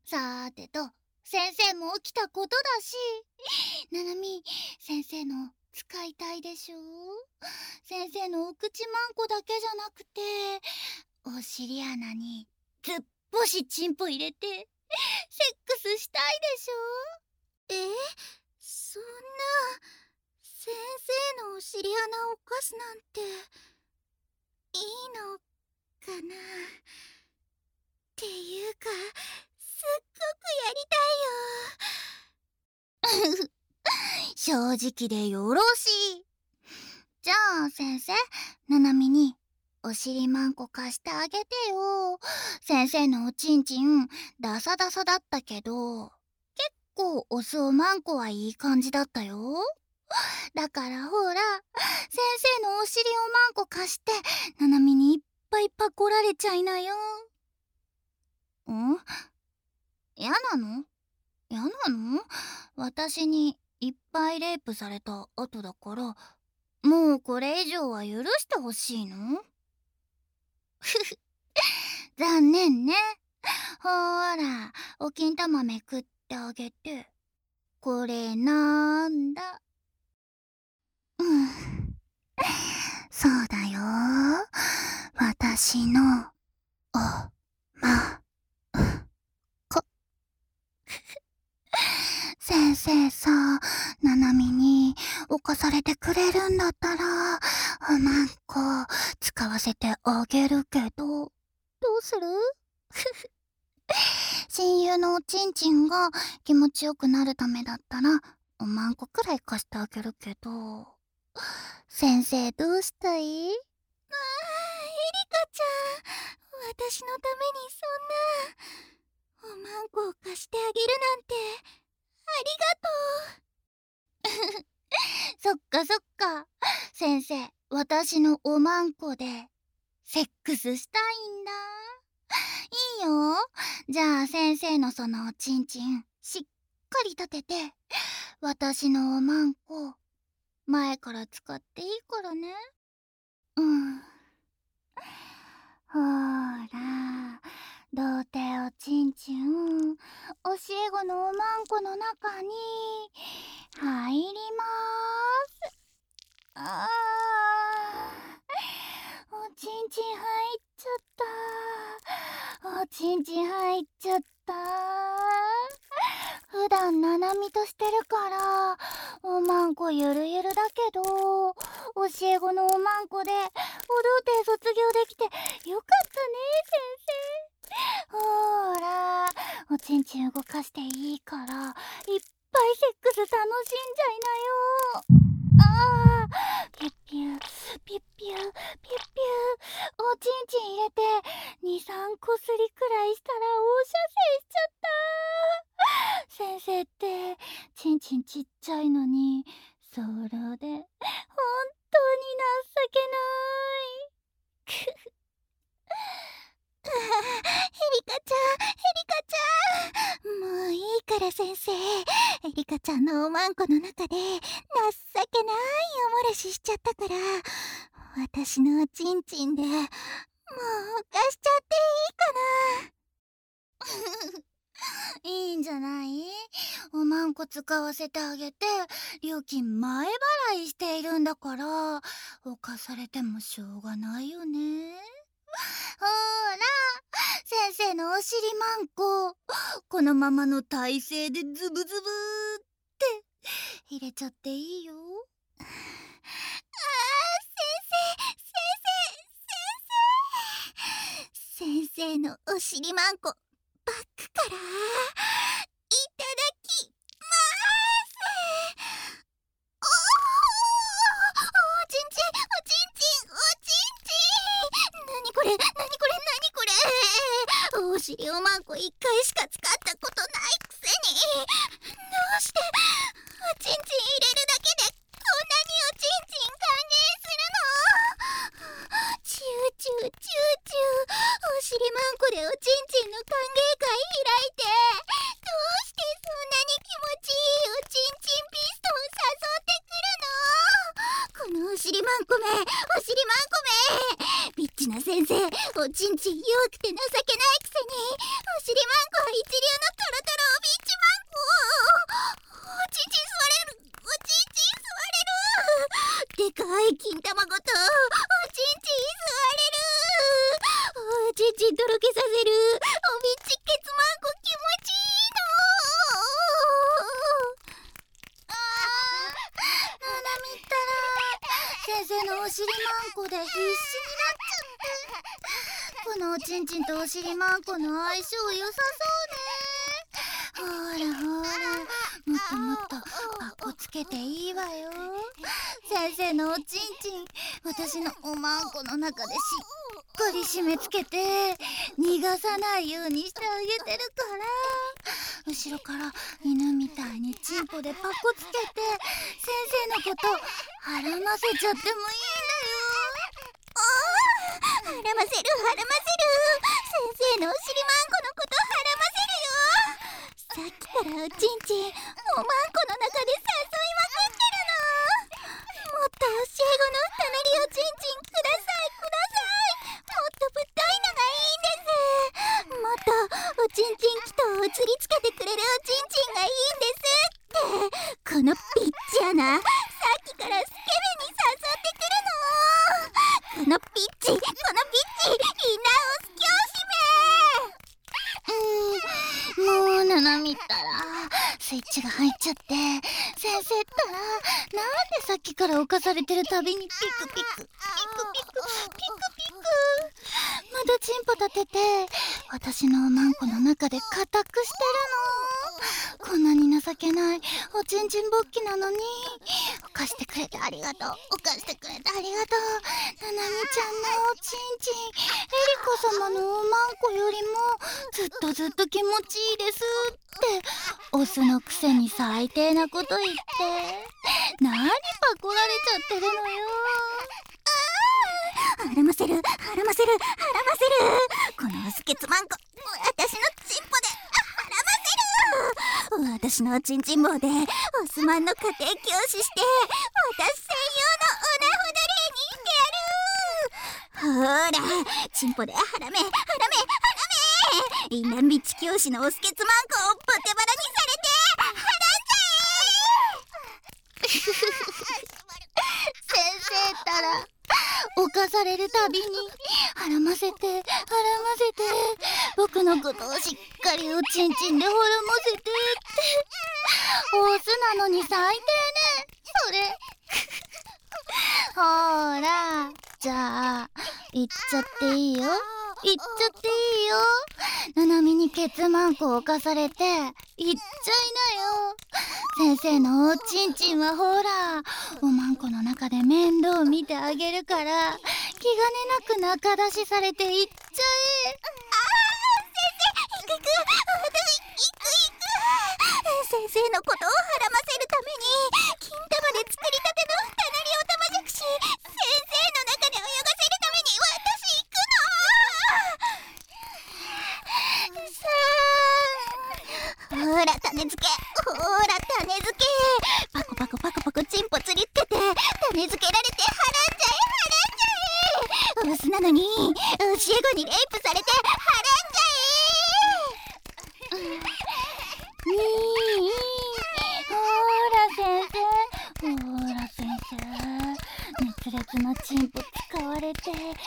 さーてと、先生も起きたことだし、ななみ、先生の使いたいでしょ。先生のお口まんこだけじゃなくて、お尻穴にずっぽしチンポ入れて、セックスしたいでしょ。 そんな、先生のお尻穴をかすなんて、いいのかな。っていうか、すっごくやりたいよ。 正直でよろしい。じゃあ先生、ななみにお尻まんこ貸してあげてよ。先生のおちんちんダサダサだったけど、結構お酢おまんこはいい感じだったよ。だからほら、先生のお尻おまんこ貸して、ななみにいっぱいパコられちゃいなよ。嫌なの？嫌なの？私にいっぱいレイプされた後だから、もうこれ以上は許してほしいの？ふふ、残念ね。ほーら、お金玉めくってあげて。これなんだ？そうだよ。私の、お、ま、こ。先生さ、ななみに犯されてくれるんだったら、おまんこ使わせてあげるけど、どうする？親友のおちんちんが気持ちよくなるためだったら、おまんこくらい貸してあげるけど、先生どうしたい？ エリカちゃん、私のためにそんな、おまんこを貸してあげるなんて、ありがとう。 そっかそっか。先生、私のおまんこで、セックスしたいんだ。いいよ。じゃあ先生のそのおちんちん、しっかり立てて、私のおまんこ、前から使っていいからね。ほーら、童貞おちんちん、教え子のおまんこの中に、入りまーす。おちんちん入っちゃった。おちんちん入っちゃった。普段ななみとしてるから、おまんこゆるゆるだけど、教え子のおまんこで、お童貞卒業できてよかったね、先生。ほーら、おちんちん動かしていいから、いっぱいセックス楽しんじゃいなよ。ピュッピュー、ピュッピュー、ピュッピュー。おちんちん入れて、2、3こすりくらいしたら放射線しちゃった。先生って、ちんちんちっちゃいのに、ソロで、本当に情けない。 エリカちゃん、エリカちゃん。もういいから先生。エリカちゃんのおまんこの中で、情けないおもらししちゃったから、私のおちんちんで、もう犯しちゃっていいかな。 いいんじゃない？おまんこ使わせてあげて、料金前払いしているんだから、犯されてもしょうがないよね。ほーら、先生のお尻まんこ、このままの体勢でズブズブーって入れちゃっていいよ。 先生のお尻まんこ、バックから、いただきまーす。おちんちん、おちんちん、おちんちん。なにこれ、なにこれ、なにこれ。お尻おまんこ1回しか使ったことないくせに。どうして、おちんちん入れるだけで、こんなにおちんちん歓迎するの？チューチューチューチュー。お尻まんこでおちんちんの歓迎会開いて、どうしてそんなに気持ちいいおちんちんピストン誘ってくるの？このお尻まんこめ、お尻まんこめ。ビッチな先生、おちんちん弱くて情けないくせに、お尻まんこは一流のトお尻マンコで必死になっちゃって。このおちんちんとお尻マンコの相性良さそうね。ほらほら、もっともっとパッコつけていいわよ。先生のおちんちん、私のおまんこの中でしっかり締め付けて逃がさないようにしてあげてるから、後ろから犬みたいにチンポでパッコつけて先生のことはらませちゃってもいいんだよ。 はらませる、はらませる。先生のお尻マンコのことはらませるよ。さっきからおちんちんおまんこの中で誘いまくってるの。もっと教え子のたなりおちんちんください、ください。もっとぶっといのがいいんです。もっとおちんちんきとお釣りつけてくれるおちんちんがいいんですって。このピッチャな、さっきからスケベに誘ってくるの。このピッチ、このピッチ、インナーをすきもうななみったらスイッチが入っちゃって、先生ったらなんでさっきから犯されてるたびにピクピクピクピクピクピクまだチンポ立てて私のおまんこの中で固くしてるの。こんなに情けないおちんちんぼっきなのに、犯してくれてありがとう、犯してくれてありがとう。ななみちゃんのおちんちん、エリカ様のおまんこよりもずっと気持ちいいですってオスのくせに最低なこと言って何パコられちゃってるのよ。 はらませる、はらませる、はらませる。このオスケツマンコ、私のチンポではらませる。私のチンチン棒でオスマンの家庭教師して私専用のオナホダレにしてやる。ほら、チンポではらめ、はらめ、はらめ。インナービッチ教師のオスケツマンコをボテバラにされてはらんじゃ先生ったら犯されるたびにはらませてはらませて僕のことをしっかりおちんちんでほらませてってオスなのに最低ねそれほーら、じゃあ言っちゃっていいよ、言っちゃっていいよ。ななみにケツマンコを犯されて言っちゃいなよ。先生のおちんちんはほらおまんこの中で面倒見てあげるから、気兼ねなく仲出しされて言っちゃえ。 先生、行く、私行く。先生のことをはらませるために金玉で作りたてのたなりおたまじゃくし、先生の中で泳がせるために私行くの。ほら種付け、ほら種付け。パコパコパコパコチンポ釣りつけて種付けられてはらんじゃえ、はらんじゃえ。オスなのに教え子にレイプされてはらんじゃえ。 ほーら先生熱烈なチンポ使われて犯されてるよ。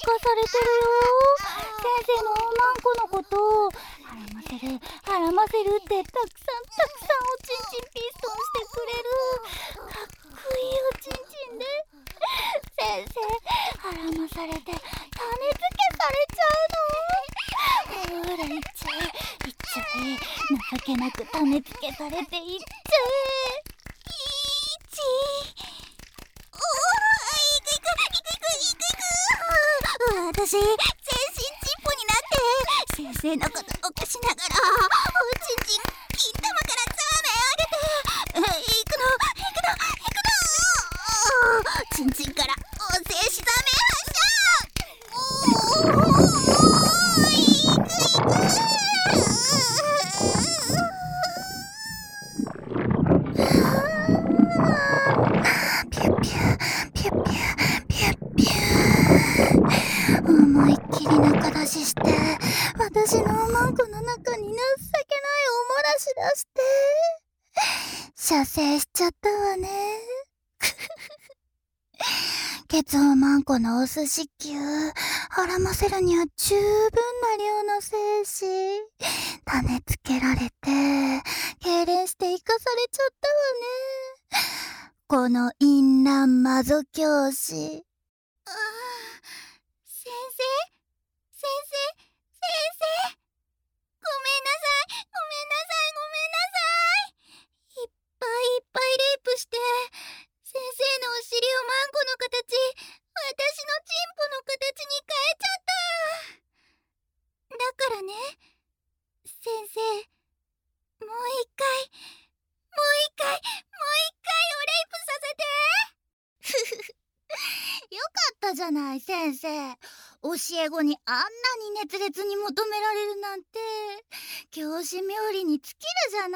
先生のおまんこのことをはらませるはらませるってたくさんおちんちんピストンしてくれるかっこいいおちんちんで先生はらまされて種付けされちゃうの。ほらいっちゃえ情けなく種付けされていっちゃえ。 私全身チンポになって先生のこと犯しながらおちんちん金玉からザーメンあげて行くのチンチンからお静止ザーメン発射。 ピュッピュピュッピュピュッピュ思いっきり仲出しして私のおまんこの中に情けないおもらし出して射精しちゃったわね。ケツおまんこのお寿司球はらませるには十分な量の精子種付けられて痙攣して生かされちゃったわね。この淫乱魔女教師先生先生先生、ごめんなさいごめんなさいごめんなさい。いっぱいいっぱいレイプして、先生のお尻をマンコの形、私のチンポの形に変えちゃった。だからね、先生、もう一回おレイプさせて。 よかったじゃない先生。教え子にあんなに熱烈に求められるなんて、教師冥利に尽きるじゃない。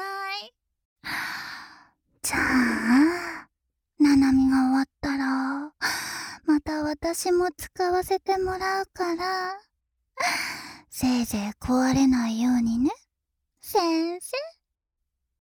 じゃあななみが終わったらまた私も使わせてもらうから、せいぜい壊れないようにね先生。